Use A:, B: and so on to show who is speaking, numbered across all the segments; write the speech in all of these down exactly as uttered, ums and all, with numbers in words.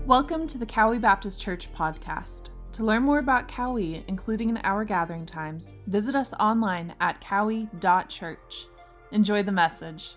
A: Welcome to the Cowie Baptist Church podcast. To learn more about Cowie, including our gathering times, visit us online at cowie dot church. Enjoy the message.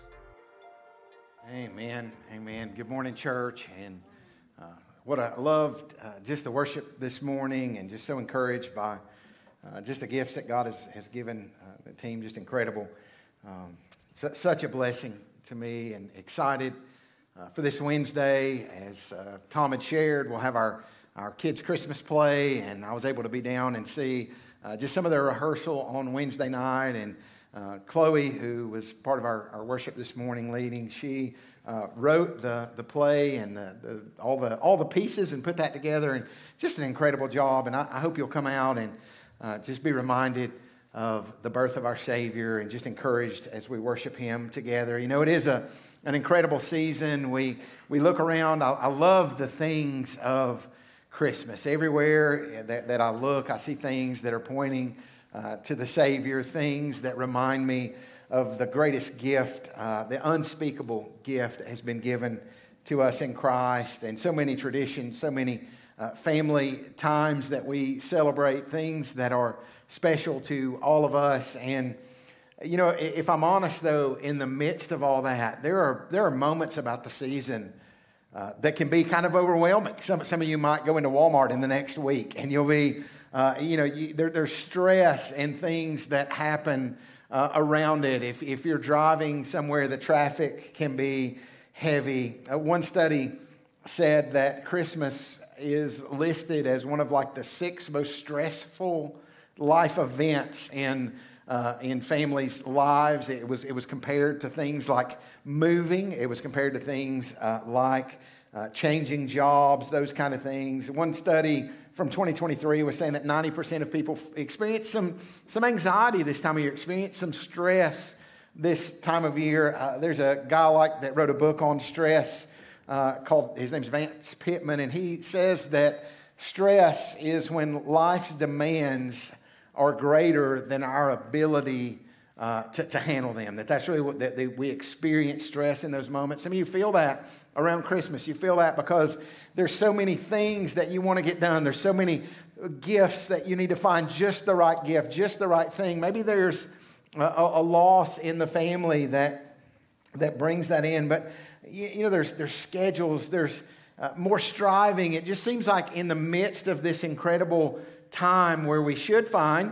B: Amen. Amen. Good morning, church. And uh, what I loved uh, just the worship this morning, and just so encouraged by uh, just the gifts that God has, has given uh, the team. Just incredible. Um, su- such a blessing to me, and excited uh, for this Wednesday. As uh, Tom had shared, we'll have our, our kids' Christmas play, and I was able to be down and see uh, just some of their rehearsal on Wednesday night. And Uh, Chloe, who was part of our, our worship this morning leading, she uh, wrote the the play and the, the all the all the pieces and put that together, and just an incredible job. And I, I hope you'll come out and uh, just be reminded of the birth of our Savior, and just encouraged as we worship Him together. You know, it is a an incredible season. We we look around. I, I love the things of Christmas. Everywhere that, that I look, I see things that are pointing Uh, to the Savior, things that remind me of the greatest gift, uh, the unspeakable gift that has been given to us in Christ. And so many traditions, so many uh, family times that we celebrate, things that are special to all of us. And, you know, if I'm honest, though, in the midst of all that, there are there are moments about the season uh, that can be kind of overwhelming. Some, some of you might go into Walmart in the next week, and you'll be Uh, you know, you, there, there's stress and things that happen uh, around it. If, if you're driving somewhere, the traffic can be heavy. Uh, one study said that Christmas is listed as one of like the six most stressful life events in uh, in families' lives. It was it was compared to things like moving. It was compared to things uh, like uh, changing jobs, those kind of things. One study from twenty twenty-three was saying that ninety percent of people experience some some anxiety this time of year, experience some stress this time of year. Uh, there's a guy like that wrote a book on stress uh, called, his name's Vance Pitman, and he says that stress is when life's demands are greater than our ability uh, to, to handle them. That that's really what that they, we experience stress in those moments. Some of you feel that around Christmas. You feel that because there's so many things that you want to get done. There's so many gifts that you need to find just the right gift, just the right thing. Maybe there's a, a loss in the family that that brings that in. But you, you know, there's there's schedules. There's uh, more striving. It just seems like in the midst of this incredible time where we should find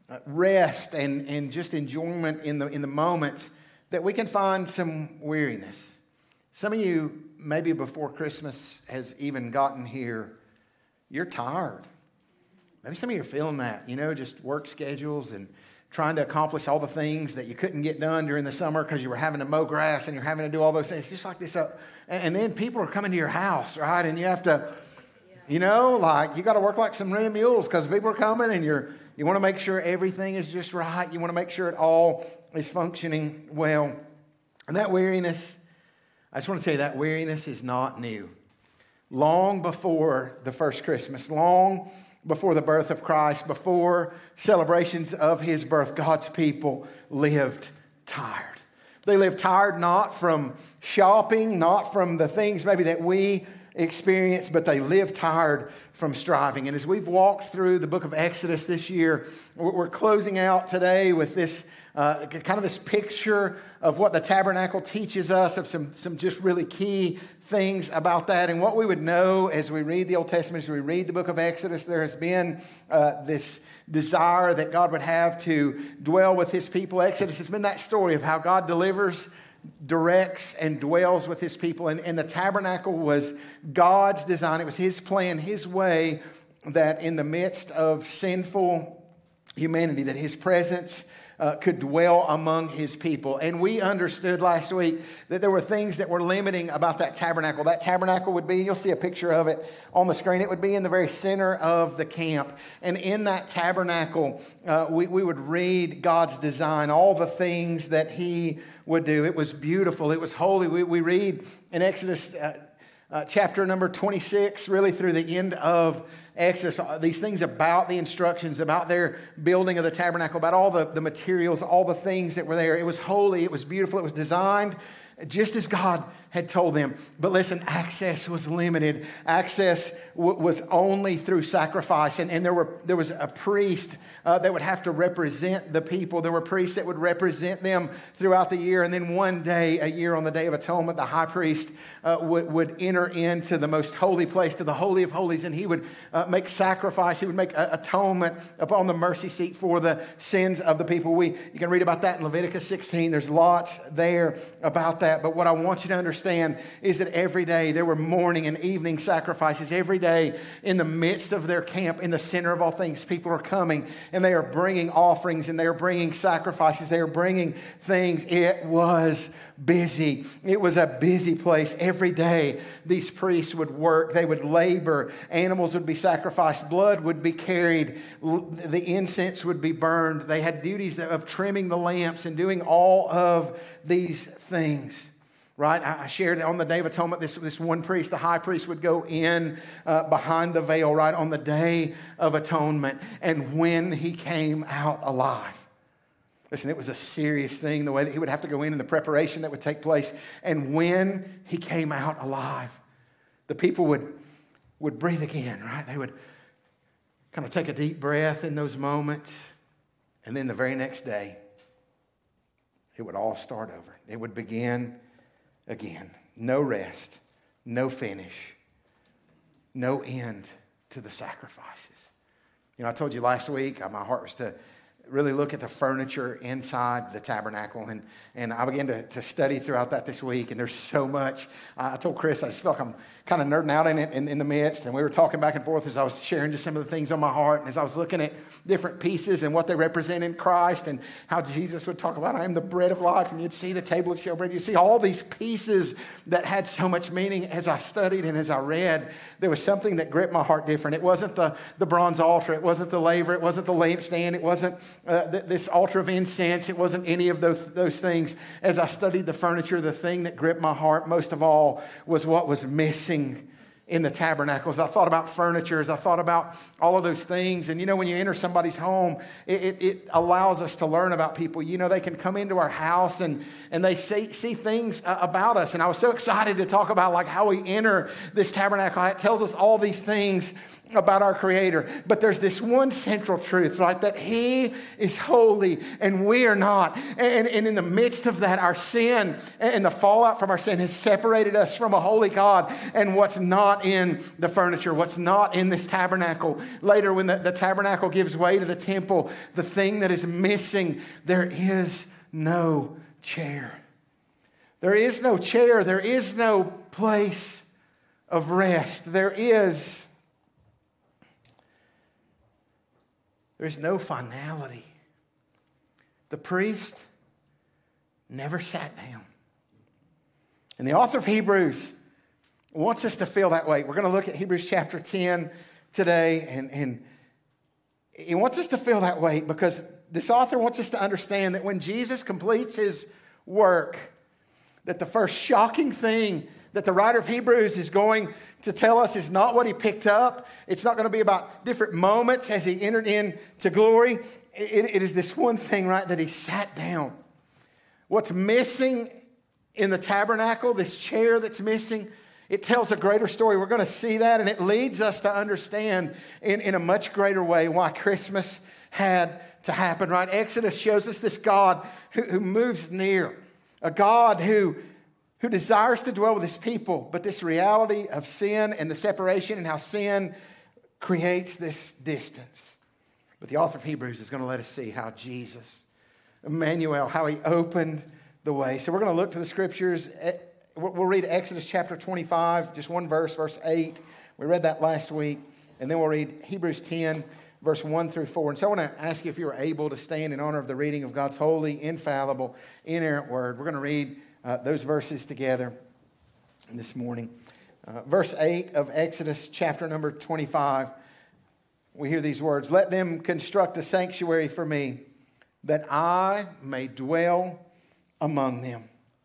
B: rest and and just enjoyment in the in the moments, that we can find some weariness. Some of you, maybe before Christmas has even gotten here, you're tired. Maybe some of you are feeling that, you know, just work schedules and trying to accomplish all the things that you couldn't get done during the summer because you were having to mow grass and you're having to do all those things. Just like this. Uh, and then people are coming to your house, right? And you have to, you know, like you got to work like some rented mules because people are coming, and you're you want to make sure everything is just right. You want to make sure it all is functioning well. And that weariness, I just want to tell you, that weariness is not new. Long before the first Christmas, long before the birth of Christ, before celebrations of His birth, God's people lived tired. They lived tired not from shopping, not from the things maybe that we experience, but they lived tired from striving. And as we've walked through the book of Exodus this year, we're closing out today with this Uh, kind of this picture of what the tabernacle teaches us, of some, some just really key things about that. And what we would know as we read the Old Testament, as we read the book of Exodus, there has been uh, this desire that God would have to dwell with His people. Exodus has been that story of how God delivers, directs, and dwells with His people. And, and the tabernacle was God's design. It was His plan, His way, that in the midst of sinful humanity, that His presence Uh, could dwell among His people. And we understood last week that there were things that were limiting about that tabernacle. That tabernacle would be, you'll see a picture of it on the screen, it would be in the very center of the camp. And in that tabernacle, uh, we, we would read God's design, all the things that He would do. It was beautiful. It was holy. We, we read in Exodus uh, uh, chapter number twenty-six, really through the end of Exodus, these things about the instructions, about their building of the tabernacle, about all the, the materials, all the things that were there. It was holy, it was beautiful, it was designed just as God had told them. But listen, access was limited. Access w- was only through sacrifice. And, and there were there was a priest uh, that would have to represent the people. There were priests that would represent them throughout the year. And then one day, a year on the Day of Atonement, the high priest uh, would, would enter into the most holy place, to the Holy of Holies, and he would uh, make sacrifice. He would make a, atonement upon the mercy seat for the sins of the people. We You can read about that in Leviticus sixteen. There's lots there about that. But what I want you to understand is that every day there were morning and evening sacrifices. Every day in the midst of their camp, in the center of all things, people are coming and they are bringing offerings and they are bringing sacrifices. They are bringing things. It was busy. It was a busy place. Every day these priests would work. They would labor. Animals would be sacrificed. Blood would be carried. The incense would be burned. They had duties of trimming the lamps and doing all of these things. Right? I shared on the Day of Atonement, this, this one priest, the high priest, would go in uh, behind the veil, right, on the Day of Atonement. And when he came out alive, listen, it was a serious thing, the way that he would have to go in and the preparation that would take place. And when he came out alive, the people would, would breathe again, right? They would kind of take a deep breath in those moments. And then the very next day, it would all start over. It would begin again. No rest, no finish, no end to the sacrifices. You know, I told you last week, my heart was to really look at the furniture inside the tabernacle. And, and I began to, to study throughout that this week. And there's so much. I told Chris, I just felt like I'm kind of nerding out in it in, in the midst. And we were talking back and forth as I was sharing just some of the things on my heart. And as I was looking at different pieces and what they represent in Christ and how Jesus would talk about, I am the bread of life. And you'd see the table of showbread. You'd see all these pieces that had so much meaning. As I studied and as I read, there was something that gripped my heart different. It wasn't the, the bronze altar. It wasn't the laver. It wasn't the lampstand. It wasn't uh, th- this altar of incense. It wasn't any of those, those things. As I studied the furniture, the thing that gripped my heart most of all was what was missing in the tabernacles. I thought about furniture, as I thought about all of those things. And you know, when you enter somebody's home, it, it, it allows us to learn about people. You know, they can come into our house and, and they see, see things uh, about us. And I was so excited to talk about like how we enter this tabernacle. It tells us all these things about our Creator. But there's this one central truth, right? That He is holy and we are not. And, and in the midst of that, our sin and the fallout from our sin has separated us from a holy God. And what's not in the furniture, what's not in this tabernacle. Later, when the, the tabernacle gives way to the temple, the thing that is missing, there is no chair. There is no chair. There is no place of rest. There is There's no finality. The priest never sat down. And the author of Hebrews wants us to feel that way. We're going to look at Hebrews chapter ten today, and, and he wants us to feel that way because this author wants us to understand that when Jesus completes his work, that the first shocking thing that the writer of Hebrews is going to tell us is not what he picked up. It's not going to be about different moments as he entered into glory. It, it is this one thing, right, that he sat down. What's missing in the tabernacle, this chair that's missing, it tells a greater story. We're going to see that, and it leads us to understand in, in a much greater way why Christmas had to happen, right? Exodus shows us this God who, who moves near, a God who who desires to dwell with his people, but this reality of sin and the separation and how sin creates this distance. But the author of Hebrews is going to let us see how Jesus, Emmanuel, how he opened the way. So we're going to look to the scriptures. We'll read Exodus chapter twenty-five, just one verse, verse eight. We read that last week. And then we'll read Hebrews ten, verse one through four. And so I want to ask you if you are able to stand in honor of the reading of God's holy, infallible, inerrant word. We're going to read Uh, those verses together this morning. Uh, verse eight of Exodus chapter number twenty-five. We hear these words. Let them construct a sanctuary for me, that I may dwell among them.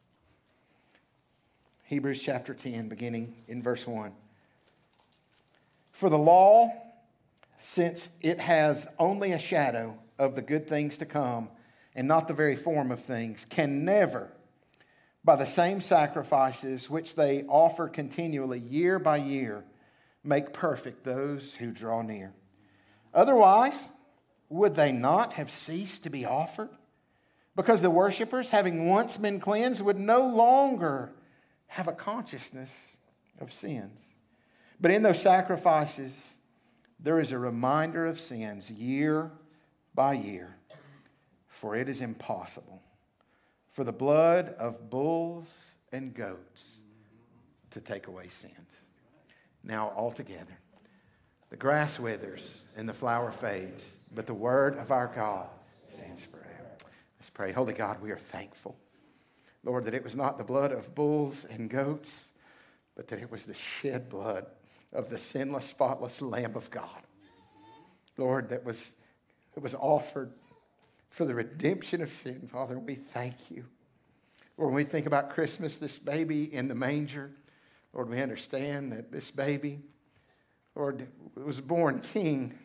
B: Hebrews chapter ten, beginning in verse one. For the law, since it has only a shadow of the good things to come, and not the very form of things, can never by the same sacrifices which they offer continually year by year, make perfect those who draw near. Otherwise, would they not have ceased to be offered? Because the worshipers, having once been cleansed, would no longer have a consciousness of sins. But in those sacrifices, there is a reminder of sins year by year. For it is impossible for the blood of bulls and goats to take away sins. Now altogether, the grass withers and the flower fades, but the word of our God stands forever. Let's pray. Holy God, we are thankful, Lord, that it was not the blood of bulls and goats, but that it was the shed blood of the sinless, spotless Lamb of God. Lord, that was, that was offered for the redemption of sin. Father, we thank you. Lord, when we think about Christmas, this baby in the manger, Lord, we understand that this baby, Lord, was born king.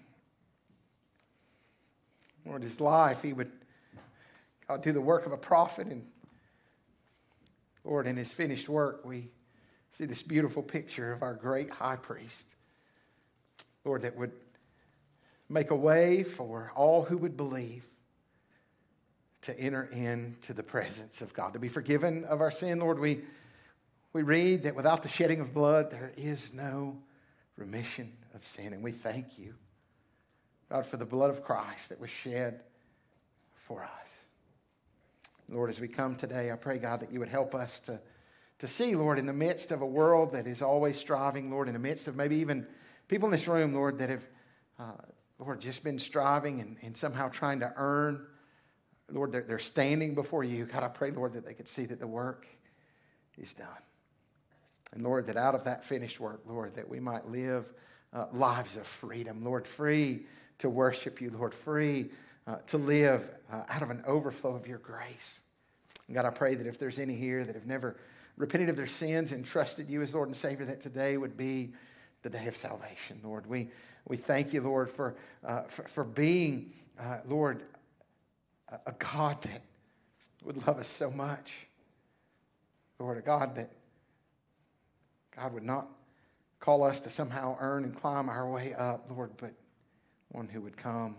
B: Lord, his life, he would, God, do the work of a prophet. And Lord, in his finished work, we see this beautiful picture of our great high priest. Lord, that would make a way for all who would believe to enter into the presence of God, to be forgiven of our sin. Lord, we, we read that without the shedding of blood, there is no remission of sin. And we thank you, God, for the blood of Christ that was shed for us. Lord, as we come today, I pray, God, that you would help us to, to see, Lord, in the midst of a world that is always striving, Lord, in the midst of maybe even people in this room, Lord, that have, uh, Lord, just been striving and, and somehow trying to earn, Lord, they're, they're standing before you. God, I pray, Lord, that they could see that the work is done. And, Lord, that out of that finished work, Lord, that we might live uh, lives of freedom, Lord, free to worship you, Lord, free uh, to live uh, out of an overflow of your grace. And God, I pray that if there's any here that have never repented of their sins and trusted you as Lord and Savior, that today would be the day of salvation, Lord. We we thank you, Lord, for uh, for, for being, uh, Lord, a, a God that would love us so much. Lord, a God that God would not call us to somehow earn and climb our way up, Lord, but one who would come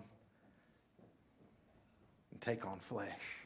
B: and take on flesh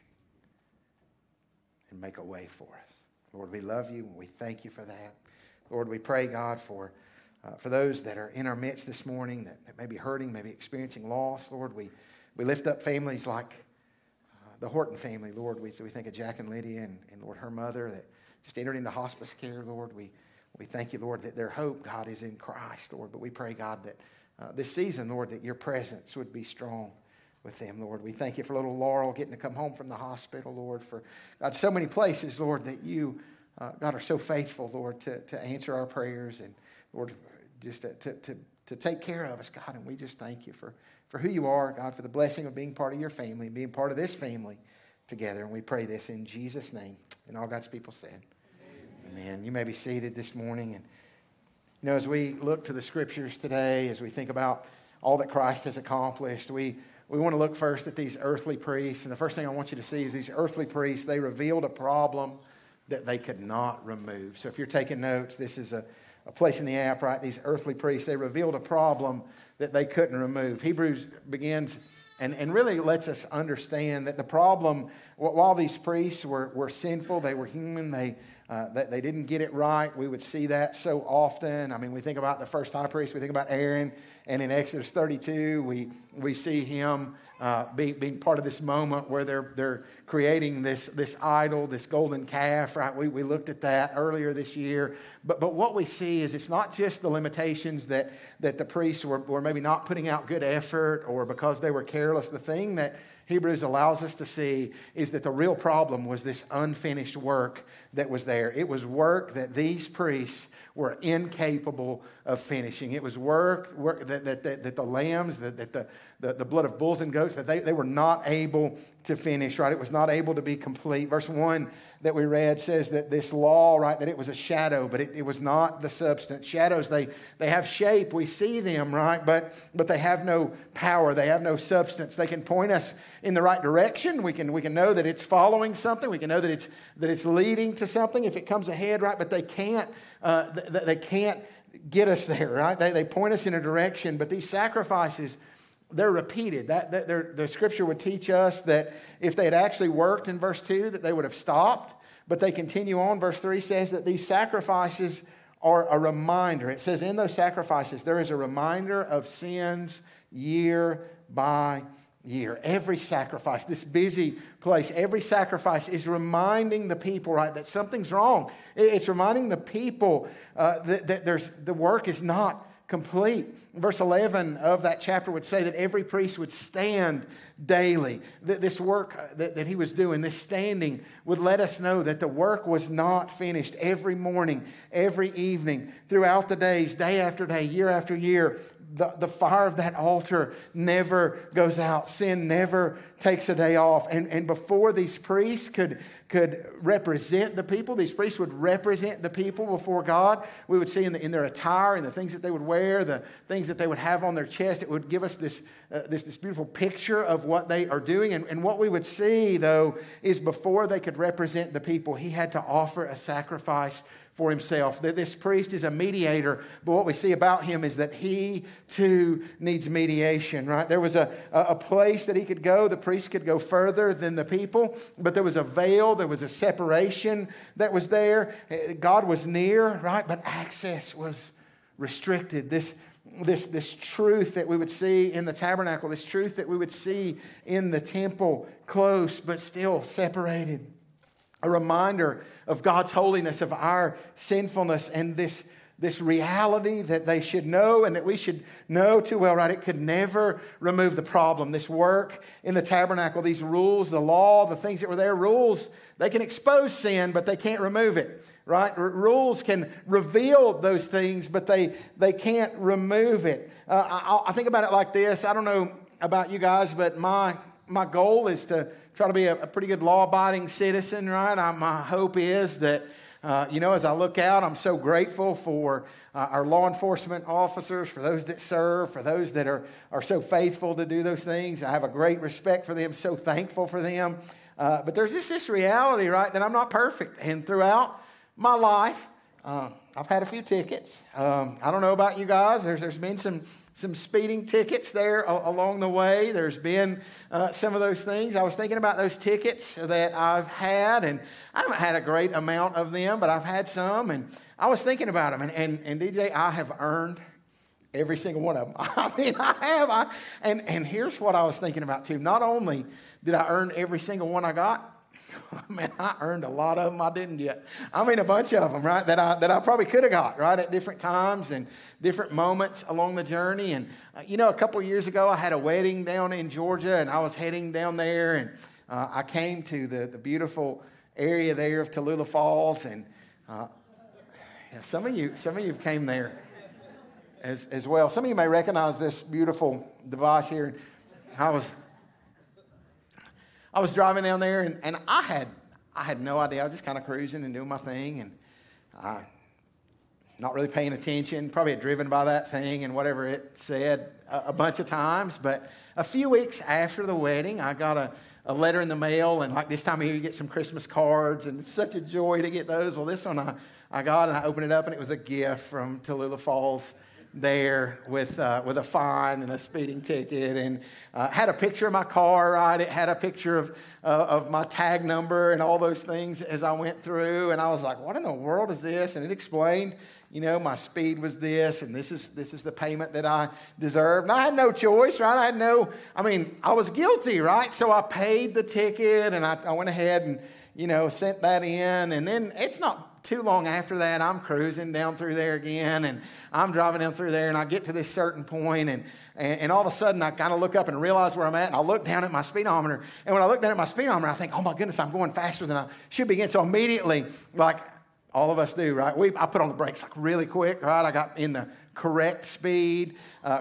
B: and make a way for us. Lord, we love you and we thank you for that. Lord, we pray, God, for uh, for those that are in our midst this morning that, that may be hurting, maybe experiencing loss. Lord, we, we lift up families like uh, the Horton family. Lord, we, we think of Jack and Lydia and, and, Lord, her mother that just entered into hospice care. Lord, we, we thank you, Lord, that their hope, God, is in Christ, Lord. But we pray, God, that uh, this season, Lord, that your presence would be strong with them, Lord. We thank you for little Laurel getting to come home from the hospital, Lord, for, God, so many places, Lord, that you, uh, God, are so faithful, Lord, to, to answer our prayers and, Lord, just to, to, to, to take care of us, God. And we just thank you for, for who you are, God, for the blessing of being part of your family and being part of this family together. And we pray this in Jesus' name. And all God's people said, amen. Amen. You may be seated this morning. And, you know, as we look to the scriptures today, as we think about all that Christ has accomplished, we We want to look first at these earthly priests. And the first thing I want you to see is these earthly priests, they revealed a problem that they could not remove. So if you're taking notes, this is a, a place in the app, right? These earthly priests, they revealed a problem that they couldn't remove. Hebrews begins and, and really lets us understand that the problem, while these priests were, were sinful, they were human, they Uh, that they didn't get it right. We would see that so often. I mean, we think about the first high priest. We think about Aaron. And in Exodus thirty-two, we we see him uh, being, being part of this moment where they're they're creating this this idol, this golden calf, right? We we looked at that earlier this year. But but what we see is it's not just the limitations that, that the priests were, were maybe not putting out good effort or because they were careless. The thing that Hebrews allows us to see is that the real problem was this unfinished work that was there. It was work that these priests were incapable of finishing. It was work, work that, that, that, that the lambs, that, that, the, the, the blood of bulls and goats, that they, they were not able to finish, right? It was not able to be complete. Verse one that we read says that this law, right, that it was a shadow, but it, it was not the substance. Shadows, they, they have shape. We see them, right? But, but they have no power. They have no substance. They can point us in the right direction. We can, we can know that it's following something. We can know that it's, that it's leading to something if it comes ahead, right? But they can't, uh, they, they can't get us there, right? They, they point us in a direction. But these sacrifices, they're repeated. That, that the scripture would teach us that if they had actually worked in verse two, that they would have stopped. But they continue on. Verse three says that these sacrifices are a reminder. It says in those sacrifices, there is a reminder of sins year by year. Every sacrifice, this busy place, every sacrifice is reminding the people, right, that something's wrong. It's reminding the people uh, that, that there's the work is not complete. Verse eleven of that chapter would say that every priest would stand daily. That this work that, that he was doing, this standing, would let us know that the work was not finished. Every morning, every evening, throughout the days, day after day, year after year, the, the fire of that altar never goes out. Sin never takes a day off. And, and before these priests could could represent the people. These priests would represent the people before God. We would see in, the, in their attire and the things that they would wear, the things that they would have on their chest. It would give us this, uh, this, this beautiful picture of what they are doing. And, and what we would see, though, is before they could represent the people, he had to offer a sacrifice for himself. That this priest is a mediator, but what we see about him is that he too needs mediation, right? There was a, a place that he could go. The priest could go further than the people, but there was a veil, there was a separation that was there. God was near, right? But access was restricted. This This, this truth that we would see in the tabernacle, this truth that we would see in the temple, close but still separated. A reminder of God's holiness, of our sinfulness, and this, this reality that they should know and that we should know too well, right? It could never remove the problem. This work in the tabernacle, these rules, the law, the things that were there, rules, they can expose sin, but they can't remove it. Right? R- rules can reveal those things, but they, they can't remove it. Uh, I, I think about it like this. I don't know about you guys, but my my goal is to try to be a, a pretty good law-abiding citizen, right? I, my hope is that, uh, you know, as I look out, I'm so grateful for uh, our law enforcement officers, for those that serve, for those that are, are so faithful to do those things. I have a great respect for them, so thankful for them. Uh, but there's just this reality, right, that I'm not perfect. And throughout my life, uh, I've had a few tickets. Um, I don't know about you guys. There's there's been some some speeding tickets there a- along the way. There's been uh, some of those things. I was thinking about those tickets that I've had, and I haven't had a great amount of them, but I've had some, and I was thinking about them. And and, and D J, I have earned every single one of them. I mean, I have. I, and and here's what I was thinking about too. Not only did I earn every single one I got, man, I earned a lot of them I didn't get. I mean, a bunch of them, right, that I that I probably could have got, right, at different times and different moments along the journey. And, uh, you know, a couple of years ago, I had a wedding down in Georgia, and I was heading down there, and uh, I came to the, the beautiful area there of Tallulah Falls, and uh, yeah, some of you some of you came there as, as well. Some of you may recognize this beautiful device here. I was... I was driving down there, and, and I had I had no idea. I was just kind of cruising and doing my thing, and uh, not really paying attention. Probably had driven by that thing and whatever it said a, a bunch of times. But a few weeks after the wedding, I got a, a letter in the mail, and like this time of year, you get some Christmas cards, and it's such a joy to get those. Well, this one I, I got, and I opened it up, and it was a gift from Tallulah Falls there with uh, with a fine and a speeding ticket, and uh, had a picture of my car, right? It had a picture of uh, of my tag number and all those things as I went through, and I was like, what in the world is this? And it explained, you know, my speed was this, and this is this is the payment that I deserved. And I had no choice, right? I had no, I mean, I was guilty, right? So I paid the ticket, and I, I went ahead and, you know, sent that in, and then it's not too long after that, I'm cruising down through there again, and I'm driving down through there, and I get to this certain point, and, and, and all of a sudden, I kind of look up and realize where I'm at, and I look down at my speedometer, and when I look down at my speedometer, I think, oh my goodness, I'm going faster than I should be again. So immediately, like all of us do, right, we I put on the brakes like really quick, right? I got in the correct speed, uh,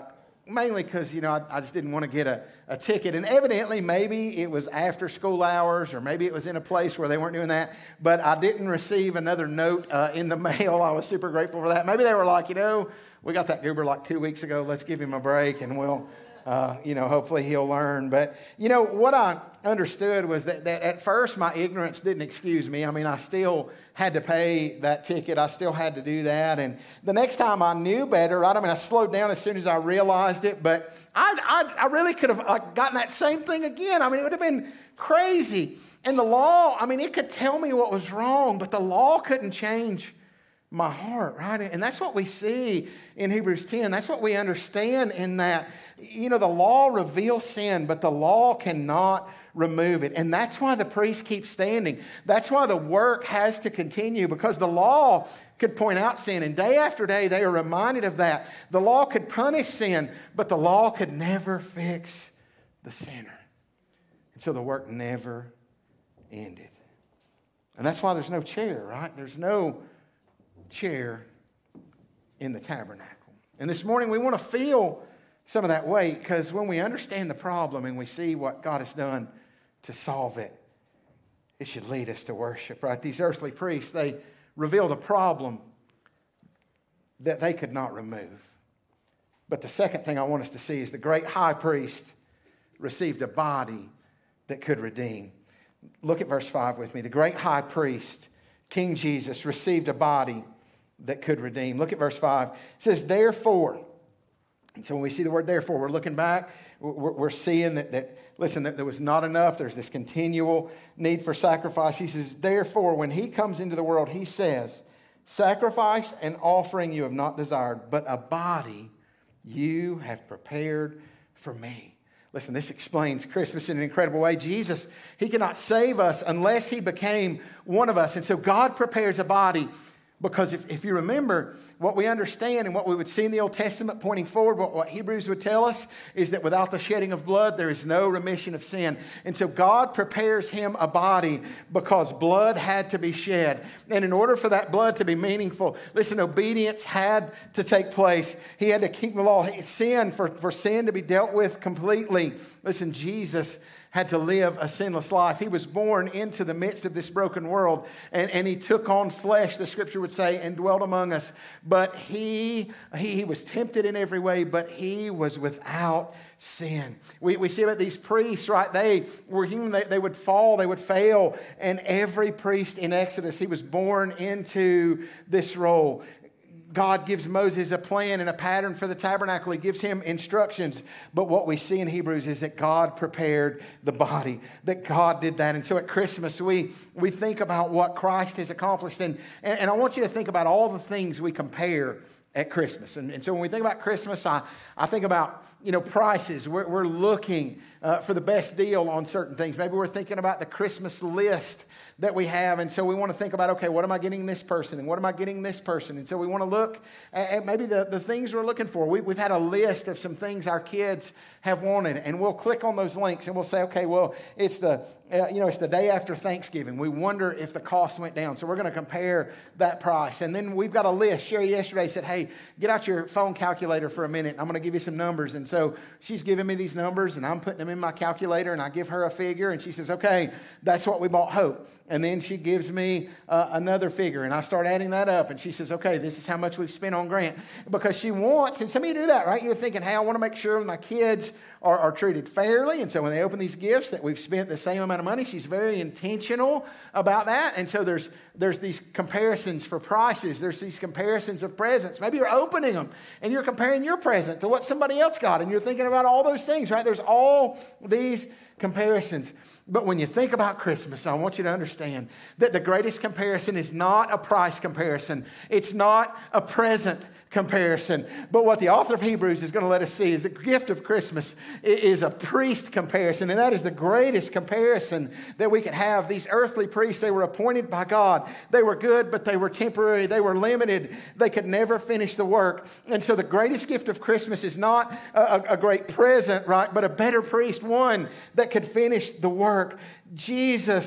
B: mainly because, you know, I, I just didn't want to get a, a ticket. And evidently, maybe it was after school hours, or maybe it was in a place where they weren't doing that. But I didn't receive another note uh, in the mail. I was super grateful for that. Maybe they were like, you know, we got that goober like two weeks ago. Let's give him a break, and we'll, uh, you know, hopefully he'll learn. But, you know, what I understood was that, that at first my ignorance didn't excuse me. I mean, I still had to pay that ticket. I still had to do that. And the next time I knew better, right? I mean, I slowed down as soon as I realized it, but I, I, I really could have like, gotten that same thing again. I mean, it would have been crazy. And the law, I mean, it could tell me what was wrong, but the law couldn't change my heart, right? And that's what we see in Hebrews ten. That's what we understand in that, you know, the law reveals sin, but the law cannot remove it. And that's why the priest keeps standing. That's why the work has to continue, because the law could point out sin. And day after day, they are reminded of that. The law could punish sin, but the law could never fix the sinner. And so the work never ended. And that's why there's no chair, right? There's no chair in the tabernacle. And this morning we want to feel some of that weight, because when we understand the problem and we see what God has done to solve it, it should lead us to worship, right? These earthly priests, they revealed a problem that they could not remove. But the second thing I want us to see is the great high priest received a body that could redeem. Look at verse five with me. The great high priest, King Jesus, received a body that could redeem. Look at verse five. It says, therefore. And so when we see the word therefore, we're looking back, we're, we're seeing that, that, listen, that there was not enough. There's this continual need for sacrifice. He says, therefore, when he comes into the world, he says, sacrifice and offering you have not desired, but a body you have prepared for me. Listen, this explains Christmas in an incredible way. Jesus, he cannot save us unless he became one of us. And so God prepares a body. Because if, if you remember, what we understand and what we would see in the Old Testament pointing forward, what, what Hebrews would tell us is that without the shedding of blood, there is no remission of sin. And so God prepares him a body because blood had to be shed. And in order for that blood to be meaningful, listen, obedience had to take place. He had to keep the law. Sin, for, for sin to be dealt with completely. Listen, Jesus had to live a sinless life. He was born into the midst of this broken world, and, and he took on flesh, the scripture would say, and dwelt among us. But he, he, he was tempted in every way, but he was without sin. We, we see about these priests, right? They were human. They, they would fall. They would fail. And every priest in Exodus, he was born into this role. God gives Moses a plan and a pattern for the tabernacle. He gives him instructions. But what we see in Hebrews is that God prepared the body, that God did that. And so at Christmas, we, we think about what Christ has accomplished. And, and, and I want you to think about all the things we compare at Christmas. And, and so when we think about Christmas, I, I think about, you know, prices. We're, we're looking uh, for the best deal on certain things. Maybe we're thinking about the Christmas list that we have. And so we want to think about, okay, what am I getting this person? And what am I getting this person? And so we want to look at, at maybe the, the things we're looking for. We, we've had a list of some things our kids have wanted. And we'll click on those links and we'll say, okay, well, it's the, uh, you know, it's the day after Thanksgiving. We wonder if the cost went down. So we're going to compare that price. And then we've got a list. Sherry yesterday said, hey, get out your phone calculator for a minute. I'm going to give you some numbers. And so she's giving me these numbers and I'm putting them in my calculator and I give her a figure. And she says, okay, that's what we bought Hope. And then she gives me uh, another figure, and I start adding that up. And she says, okay, this is how much we've spent on Grant. Because she wants, and some of you do that, right? You're thinking, hey, I want to make sure my kids are, are treated fairly. And so when they open these gifts that we've spent the same amount of money, she's very intentional about that. And so there's, there's these comparisons for prices. There's these comparisons of presents. Maybe you're opening them, and you're comparing your present to what somebody else got. And you're thinking about all those things, right? There's all these comparisons. But when you think about Christmas, I want you to understand that the greatest comparison is not a price comparison. It's not a present comparison. But what the author of Hebrews is going to let us see is the gift of Christmas is a priest comparison. And that is the greatest comparison that we could have. These earthly priests, they were appointed by God. They were good, but they were temporary. They were limited. They could never finish the work. And so the greatest gift of Christmas is not a, a great present, right? But a better priest, one that could finish the work. Jesus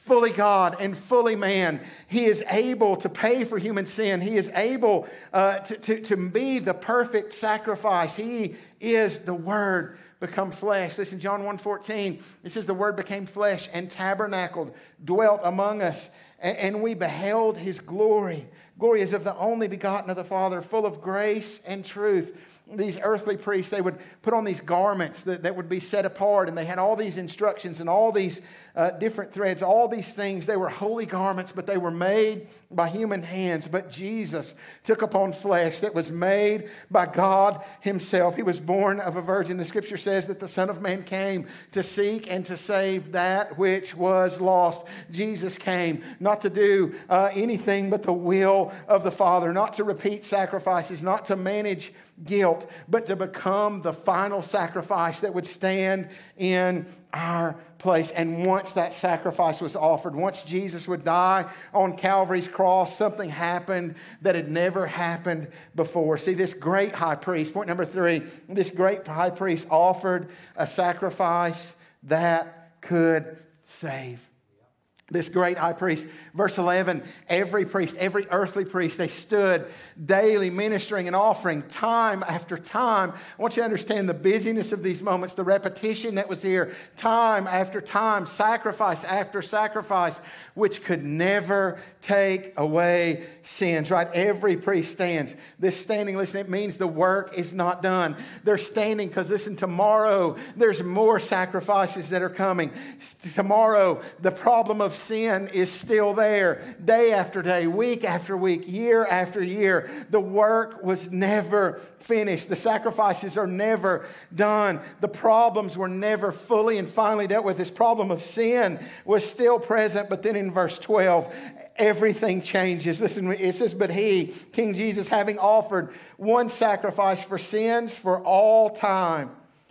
B: fully God and fully man. He is able to pay for human sin. He is able uh, to, to, to be the perfect sacrifice. He is the Word become flesh. Listen, John one fourteen, it says the Word became flesh and tabernacled, dwelt among us, and, and we beheld His glory. Glory is of the only begotten of the Father, full of grace and truth. These earthly priests, they would put on these garments that, that would be set apart, and they had all these instructions and all these uh, different threads, all these things. They were holy garments, but they were made by human hands. But Jesus took upon flesh that was made by God Himself. He was born of a virgin. The Scripture says that the Son of Man came to seek and to save that which was lost. Jesus came not to do uh, anything but the will of the Father, not to repeat sacrifices, not to manage guilt, but to become the final sacrifice that would stand in our place. And once that sacrifice was offered, once Jesus would die on Calvary's cross, something happened that had never happened before. See, this great high priest, point number three, this great high priest offered a sacrifice that could save. This great high priest, verse eleven, every priest, every earthly priest, they stood daily ministering and offering time after time. I want you to understand the busyness of these moments, the repetition that was here, time after time, sacrifice after sacrifice, which could never take away sins, right? Every priest stands. This standing, listen, it means the work is not done. They're standing because, listen, tomorrow there's more sacrifices that are coming. Tomorrow, the problem of sin is still there. Day after day, week after week, year after year. The work was never finished. The sacrifices are never done. The problems were never fully and finally dealt with. This problem of sin was still present, but then in verse twelve, everything changes. Listen, it says, but He, King Jesus, having offered one sacrifice for sins for all time.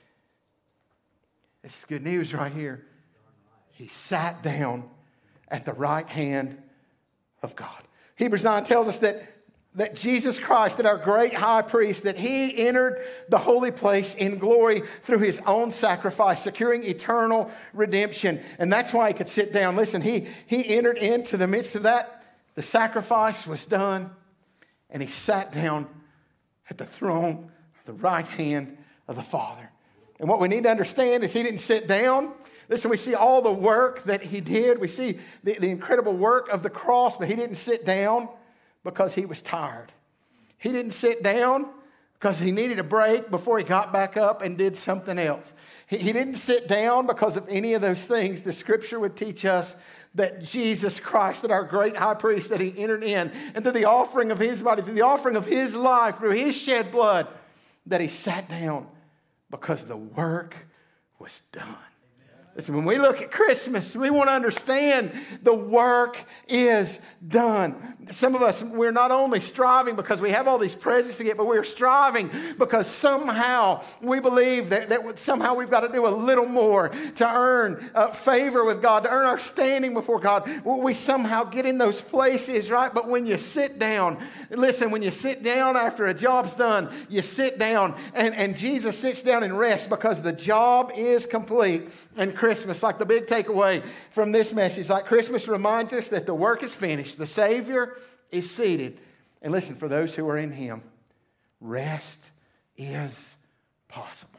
B: This is good news right here. He sat down at the right hand of God. Hebrews nine tells us that, that Jesus Christ, that our great high priest, that He entered the holy place in glory through His own sacrifice, securing eternal redemption. And that's why He could sit down. Listen, He, he entered into the midst of that. The sacrifice was done, and He sat down at the throne of the right hand of the Father. And what we need to understand is He didn't sit down. Listen, we see all the work that He did. We see the, the incredible work of the cross, but He didn't sit down because He was tired. He didn't sit down because He needed a break before He got back up and did something else. He, he didn't sit down because of any of those things. The Scripture would teach us that Jesus Christ, that our great high priest, that He entered in, and through the offering of His body, through the offering of His life, through His shed blood, that He sat down because the work was done. Listen, when we look at Christmas, we want to understand the work is done. Some of us, we're not only striving because we have all these presents to get, but we're striving because somehow we believe that, that somehow we've got to do a little more to earn uh, favor with God, to earn our standing before God. We somehow get in those places, right? But when you sit down, listen, when you sit down after a job's done, you sit down and, and Jesus sits down and rests because the job is complete. And Christmas, like the big takeaway from this message, like Christmas reminds us that the work is finished. The Savior is seated. And listen, for those who are in Him, rest is possible.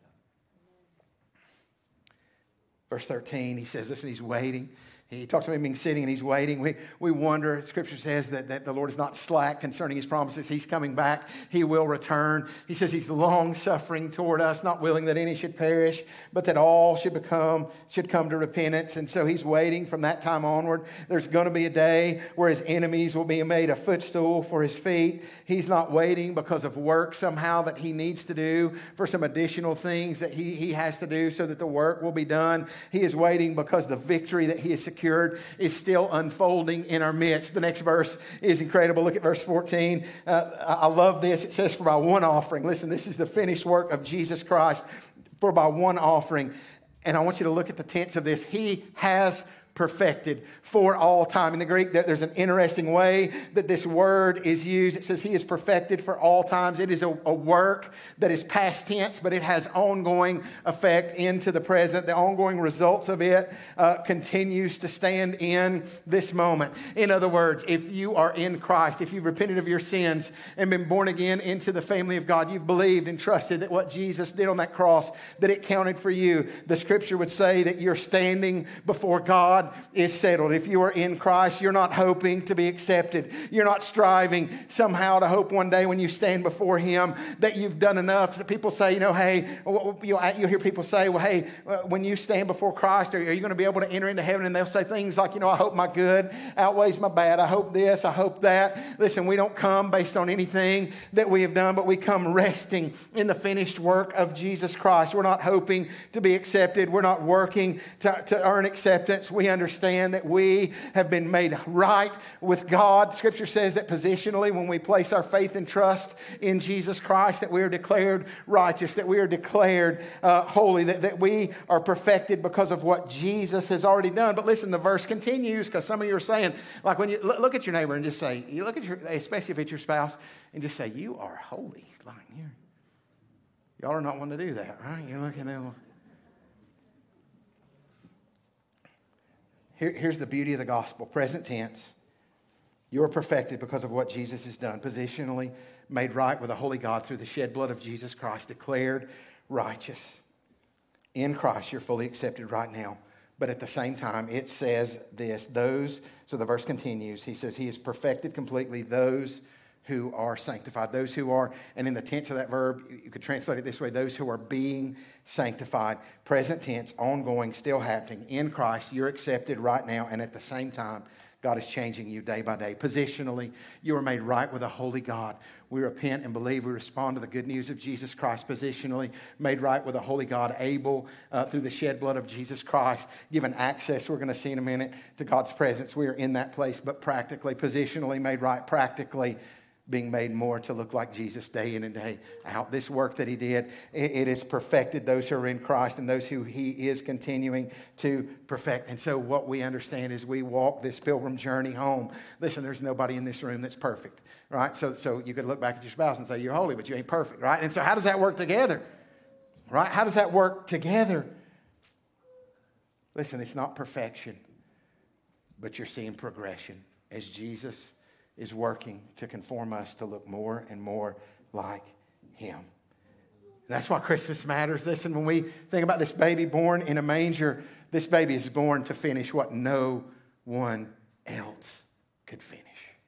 B: Verse thirteen, he says, listen, He's waiting. He talks about Him being sitting and He's waiting. We, we wonder, Scripture says that, that the Lord is not slack concerning His promises. He's coming back. He will return. He says He's long-suffering toward us, not willing that any should perish, but that all should become should come to repentance. And so He's waiting from that time onward. There's going to be a day where His enemies will be made a footstool for His feet. He's not waiting because of work somehow that He needs to do, for some additional things that He, he has to do so that the work will be done. He is waiting because the victory that He has secured is still unfolding in our midst. The next verse is incredible. Look at verse fourteen. Uh, I love this. It says, for by one offering. Listen, this is the finished work of Jesus Christ. For by one offering. And I want you to look at the tense of this. He has perfected for all time. In the Greek, there's an interesting way that this word is used. It says he is perfected for all times. It is a, a work that is past tense, but it has ongoing effect into the present. The ongoing results of it uh, continues to stand in this moment. In other words, if you are in Christ, if you've repented of your sins and been born again into the family of God, you've believed and trusted that what Jesus did on that cross, that it counted for you, the scripture would say that you're standing before God is settled. If you are in Christ, you're not hoping to be accepted. You're not striving somehow to hope one day when you stand before Him that you've done enough. People say, you know, hey, you'll hear people say, well, hey, when you stand before Christ, are you going to be able to enter into heaven? And they'll say things like, you know, I hope my good outweighs my bad. I hope this, I hope that. Listen, we don't come based on anything that we have done, but we come resting in the finished work of Jesus Christ. We're not hoping to be accepted. We're not working to, to earn acceptance. We understand that we have been made right with God. Scripture says that positionally, when we place our faith and trust in Jesus Christ, that we are declared righteous, that we are declared uh, holy, that, that we are perfected because of what Jesus has already done. But listen, the verse continues, because some of you are saying, like when you look at your neighbor and just say, you look at your, especially if it's your spouse, and just say, you are holy. Like, you're, y'all are not one to do that, right? You're looking at them. Here, here's the beauty of the gospel. Present tense. You are perfected because of what Jesus has done. Positionally made right with a holy God through the shed blood of Jesus Christ. Declared righteous. In Christ, you're fully accepted right now. But at the same time, it says this. Those, so the verse continues. He says, He is perfected completely those who are sanctified. Those who are, and in the tense of that verb, you could translate it this way, those who are being sanctified. Present tense, ongoing, still happening. In Christ, you're accepted right now, and at the same time, God is changing you day by day. Positionally, you are made right with a holy God. We repent and believe. We respond to the good news of Jesus Christ. Positionally, made right with a holy God, able uh, through the shed blood of Jesus Christ, given access, we're going to see in a minute, to God's presence. We are in that place, but practically, positionally made right, practically being made more to look like Jesus day in and day out. This work that He did, it, it has perfected those who are in Christ and those who He is continuing to perfect. And so what we understand is we walk this pilgrim journey home. Listen, there's nobody in this room that's perfect, right? So, so you could look back at your spouse and say, you're holy, but you ain't perfect, right? And so how does that work together, right? How does that work together? Listen, it's not perfection, but you're seeing progression as Jesus is working to conform us to look more and more like Him. That's why Christmas matters. Listen, when we think about this baby born in a manger, this baby is born to finish what no one else could finish.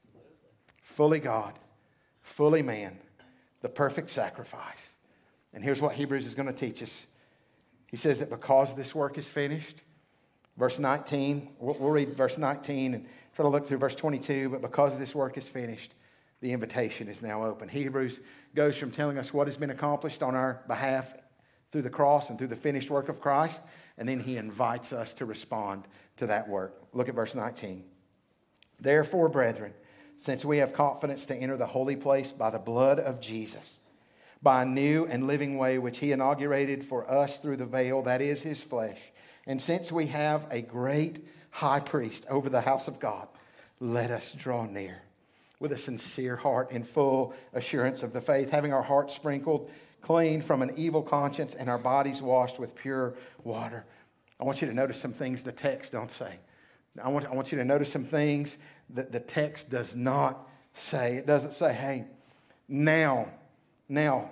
B: Fully God, fully man, the perfect sacrifice. And here's what Hebrews is going to teach us. He says that because this work is finished, verse nineteen, we'll, we'll read verse nineteen and try to look through verse twenty-two, but because this work is finished, the invitation is now open. Hebrews goes from telling us what has been accomplished on our behalf through the cross and through the finished work of Christ, and then he invites us to respond to that work. Look at verse nineteen. Therefore, brethren, since we have confidence to enter the holy place by the blood of Jesus, by a new and living way which He inaugurated for us through the veil, that is His flesh, and since we have a great high priest over the house of God, let us draw near with a sincere heart and full assurance of the faith, having our hearts sprinkled clean from an evil conscience and our bodies washed with pure water. I want you to notice some things the text don't say. I want, I want you to notice some things that the text does not say. It doesn't say, hey, now, now,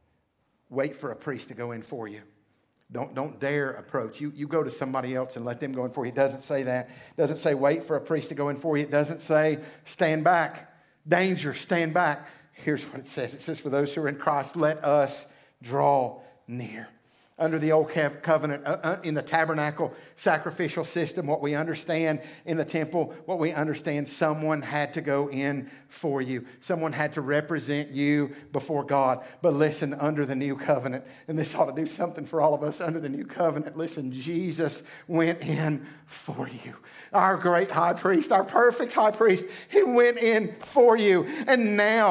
B: wait for a priest to go in for you. Don't, don't dare approach. You, you go to somebody else and let them go in for you. It doesn't say that. It doesn't say wait for a priest to go in for you. It doesn't say stand back. Danger, stand back. Here's what it says. It says, for those who are in Christ, let us draw near. Under the old covenant, uh, in the tabernacle sacrificial system, what we understand in the temple, what we understand, someone had to go in for you. Someone had to represent you before God. But listen, under the new covenant, and this ought to do something for all of us under the new covenant, listen, Jesus went in for you. Our great high priest, our perfect high priest, He went in for you. And now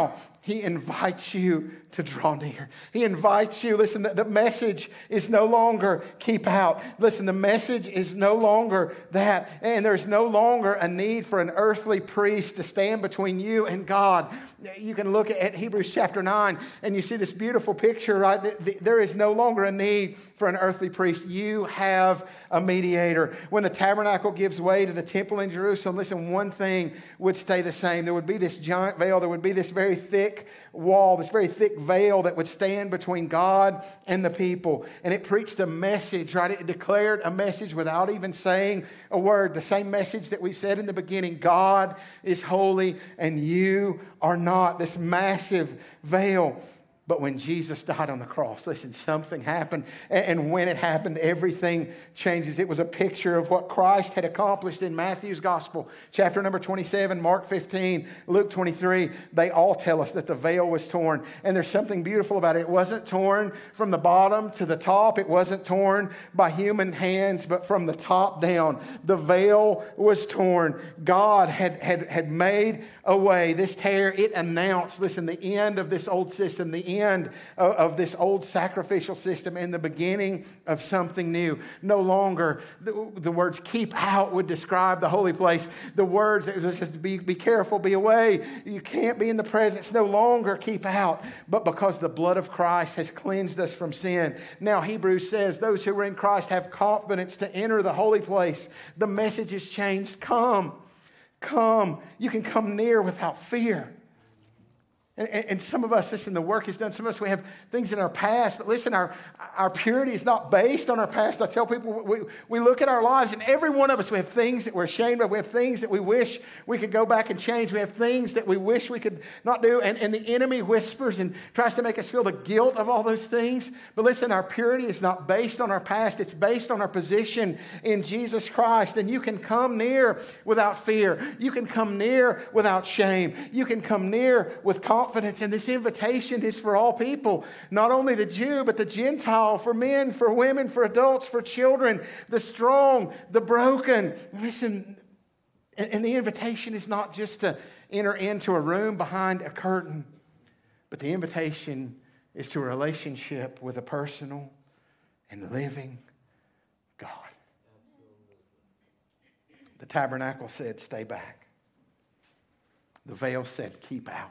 B: He invites you to draw near. He invites you. Listen, the, the message is no longer keep out. Listen, the message is no longer that. And there's no longer a need for an earthly priest to stand between you and God. You can look at Hebrews chapter nine and you see this beautiful picture, right? There is no longer a need for an earthly priest. You have a mediator. When the tabernacle gives way to the temple in Jerusalem, listen, one thing would stay the same. There would be this giant veil. There would be this very thick wall, this very thick veil that would stand between God and the people. And it preached a message, right? It declared a message without even saying a word. The same message that we said in the beginning. God is holy and you are not. This massive veil. But when Jesus died on the cross, listen, something happened. And when it happened, everything changes. It was a picture of what Christ had accomplished in Matthew's gospel. Chapter number twenty-seven, Mark fifteen, Luke twenty-three. They all tell us that the veil was torn. And there's something beautiful about it. It wasn't torn from the bottom to the top. It wasn't torn by human hands, but from the top down. The veil was torn. God had, had, had made a way. This tear, it announced, listen, the end of this old system, the end of, of this old sacrificial system and the beginning of something new. No longer the, the words keep out would describe the holy place. The words that this is be, be careful, be away. You can't be in the presence. No longer keep out. But because the blood of Christ has cleansed us from sin. Now Hebrews says those who are in Christ have confidence to enter the holy place. The message has changed. Come. Come. You can come near without fear. And, and some of us, listen, the work is done. Some of us, we have things in our past. But listen, our, our purity is not based on our past. I tell people, we, we look at our lives, and every one of us, we have things that we're ashamed of. We have things that we wish we could go back and change. We have things that we wish we could not do. And, and the enemy whispers and tries to make us feel the guilt of all those things. But listen, our purity is not based on our past. It's based on our position in Jesus Christ. And you can come near without fear. You can come near without shame. You can come near with confidence. Confidence, and this invitation is for all people, not only the Jew, but the Gentile, for men, for women, for adults, for children, the strong, the broken. Listen, and the invitation is not just to enter into a room behind a curtain, but the invitation is to a relationship with a personal and living God. The tabernacle said, stay back. The veil said, keep out.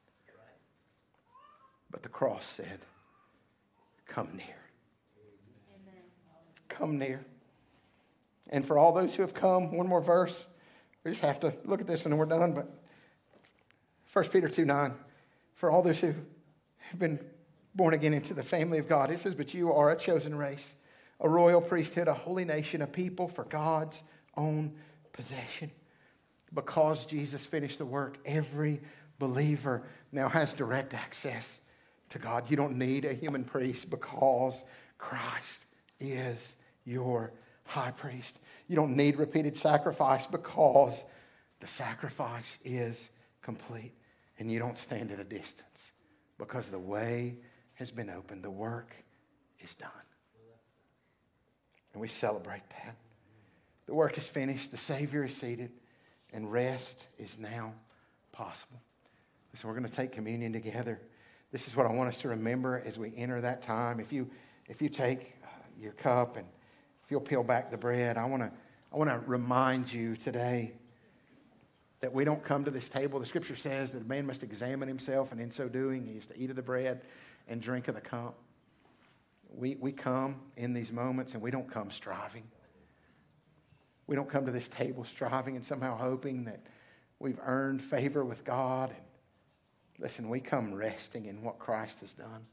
B: But the cross said, come near. Amen. Come near. And for all those who have come, one more verse. We just have to look at this and we're done. But First Peter two nine, for all those who have been born again into the family of God, it says, but you are a chosen race, a royal priesthood, a holy nation, a people for God's own possession. Because Jesus finished the work, every believer now has direct access to God. You don't need a human priest because Christ is your high priest. You don't need repeated sacrifice because the sacrifice is complete. And you don't stand at a distance because the way has been opened. The work is done. And we celebrate that. The work is finished. The Savior is seated. And rest is now possible. So we're going to take communion together. This is what I want us to remember as we enter that time. If you if you take your cup and if you'll peel back the bread, I want to I want to remind you today that we don't come to this table. The Scripture says that a man must examine himself, and in so doing, he is to eat of the bread and drink of the cup. We we come in these moments, and we don't come striving. We don't come to this table striving and somehow hoping that we've earned favor with God. And listen, we come resting in what Christ has done.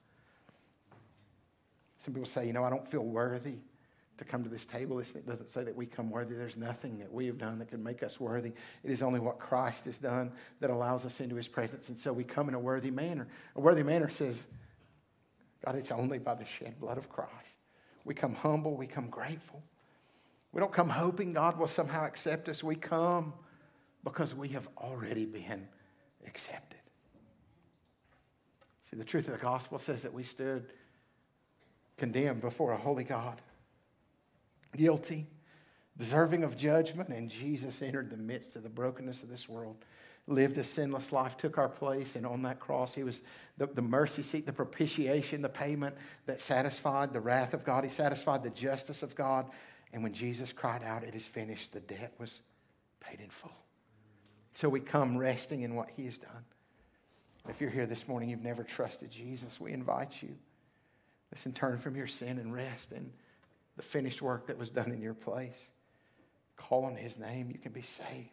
B: Some people say, you know, I don't feel worthy to come to this table. Listen, it doesn't say that we come worthy. There's nothing that we have done that can make us worthy. It is only what Christ has done that allows us into his presence. And so we come in a worthy manner. A worthy manner says, God, it's only by the shed blood of Christ. We come humble. We come grateful. We don't come hoping God will somehow accept us. We come because we have already been accepted. See, the truth of the gospel says that we stood condemned before a holy God, guilty, deserving of judgment, and Jesus entered the midst of the brokenness of this world lived a sinless life, took our place, and on that cross, he was the, the mercy seat, the propitiation, the payment that satisfied the wrath of God. He satisfied the justice of God. And when Jesus cried out, "It is finished," the debt was paid in full. So we come resting in what he has done. If you're here this morning, you've never trusted Jesus, we invite you. Listen, turn from your sin and rest in the finished work that was done in your place. Call on his name, you can be saved.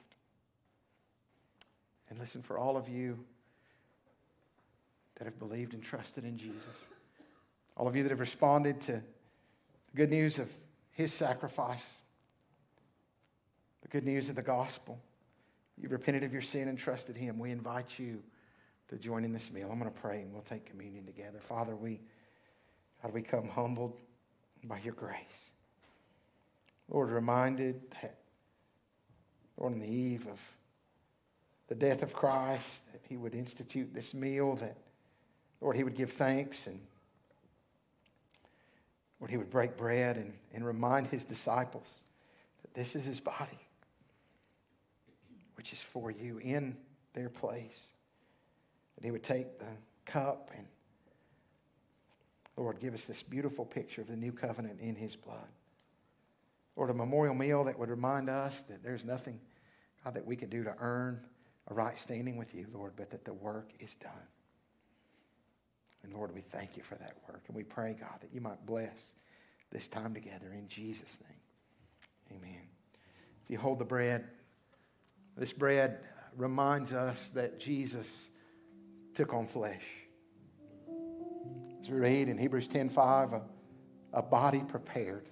B: And listen, for all of you that have believed and trusted in Jesus, all of you that have responded to the good news of his sacrifice, the good news of the gospel, you've repented of your sin and trusted him, we invite you to join in this meal. I'm going to pray and we'll take communion together. Father, we, God, we come humbled by your grace. Lord, reminded that, Lord, on the eve of the death of Christ, that he would institute this meal, that, Lord, he would give thanks, and Lord, he would break bread and, and remind his disciples that this is his body, which is for you in their place. That he would take the cup and, Lord, give us this beautiful picture of the new covenant in his blood. Lord, a memorial meal that would remind us that there's nothing, God, that we could do to earn a right standing with you, Lord, but that the work is done. And Lord, we thank you for that work. And we pray, God, that you might bless this time together in Jesus' name. Amen. If you hold the bread, this bread reminds us that Jesus took on flesh. As we read in Hebrews ten five, a, a body prepared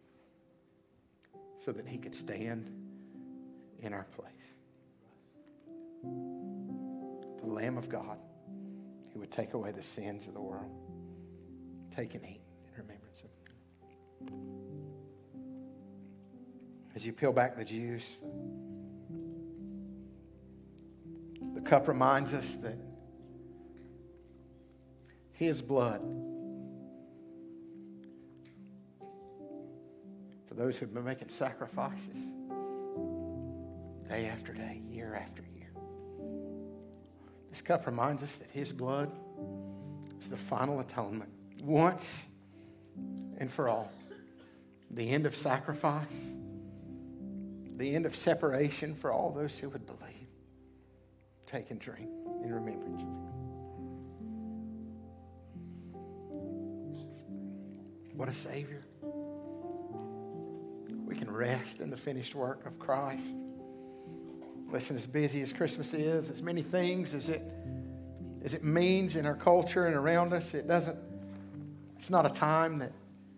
B: so that he could stand in our place. The Lamb of God who would take away the sins of the world. Take and eat in remembrance of him. As you peel back the juice, the, the cup reminds us that his blood, for those who've been making sacrifices day after day, year after year. This cup reminds us that his blood is the final atonement, once and for all. The end of sacrifice, the end of separation for all those who would believe. Take and drink in remembrance of him. What a Savior. We can rest in the finished work of Christ. Listen, as busy as Christmas is, as many things as it as it means in our culture and around us, it doesn't, it's not a time that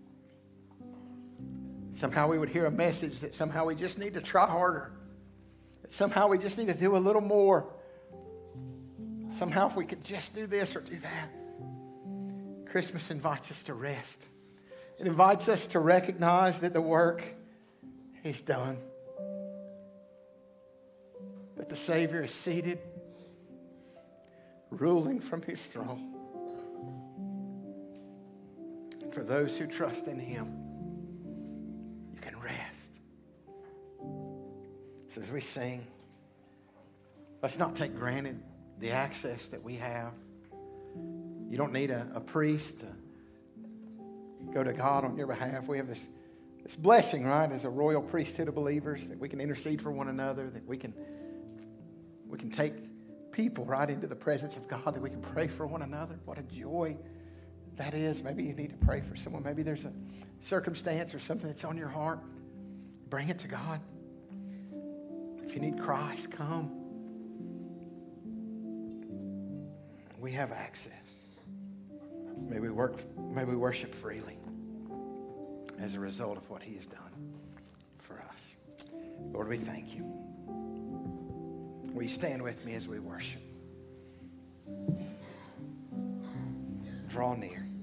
B: somehow we would hear a message that somehow we just need to try harder. That somehow we just need to do a little more. Somehow if we could just do this or do that. Christmas invites us to rest. It invites us to recognize that the work is done. That the Savior is seated, ruling from his throne. And for those who trust in him, you can rest. So as we sing, let's not take granted the access that we have. You don't need a, a priest to go to God on your behalf. We have this, this blessing, right, as a royal priesthood of believers, that we can intercede for one another, that we can we can take people right into the presence of God, that we can pray for one another. What a joy that is. Maybe you need to pray for someone. Maybe there's a circumstance or something that's on your heart. Bring it to God. If you need Christ, come. We have access. May we work, may we worship freely as a result of what he has done for us. Lord, we thank you. Will you stand with me as we worship? Draw near.